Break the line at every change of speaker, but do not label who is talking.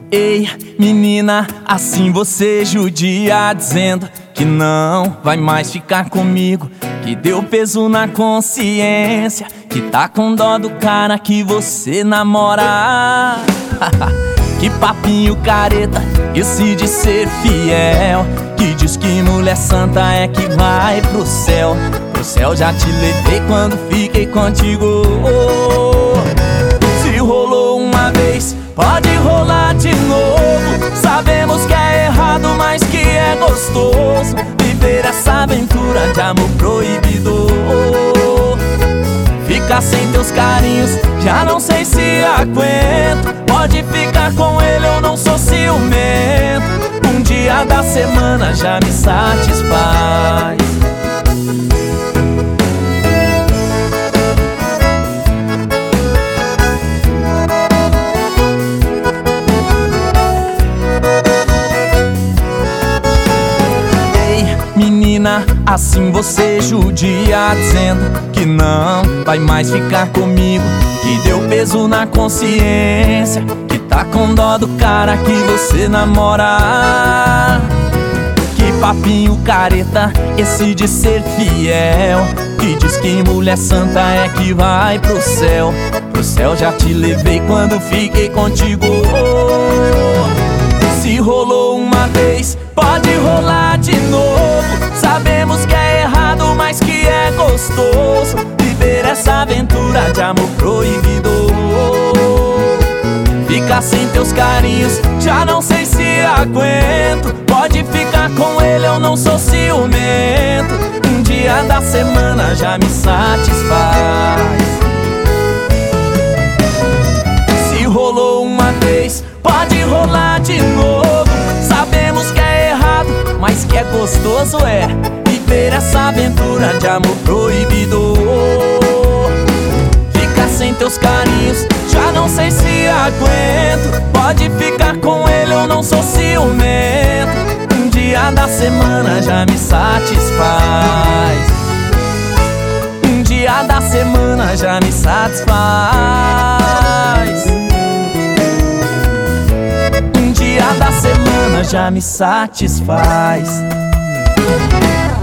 Ei, menina, assim você judia, dizendo que não vai mais ficar comigo, que deu peso na consciência, que tá com dó do cara que você namora. Que papinho careta, esse de ser fiel, que diz que mulher santa é que vai pro céu. Pro céu já te levei quando fiquei contigo. Se rolou uma vez, pode rolar de novo. Sabemos que é errado, mas que é gostoso viver essa aventura de amor proibido. Ficar sem teus carinhos, já não sei se aguento. Pode ficar com ele, eu não sou ciumento. Um dia da semana já me satisfaz. Menina, assim você judia, dizendo que não vai mais ficar comigo, que deu peso na consciência, que tá com dó do cara que você namora. Que papinho careta, esse de ser fiel, que diz que mulher santa é que vai pro céu. Pro céu já te levei quando fiquei contigo. Se rolou uma vez, pode rolar de novo. Sabemos que é errado, mas que é gostoso viver essa aventura de amor proibido. Ficar sem teus carinhos, já não sei se aguento. Pode ficar com ele, eu não sou ciumento. Um dia da semana já me satisfaz. Se rolou uma vez, pode rolar de novo. Sabemos que é errado, mas que é gostoso viver essa aventura de amor proibido. Ficar sem teus carinhos, já não sei se aguento. Pode ficar com ele, eu não sou ciumento. Um dia da semana já me satisfaz. Um dia da semana já me satisfaz. Um dia da semana já me satisfaz.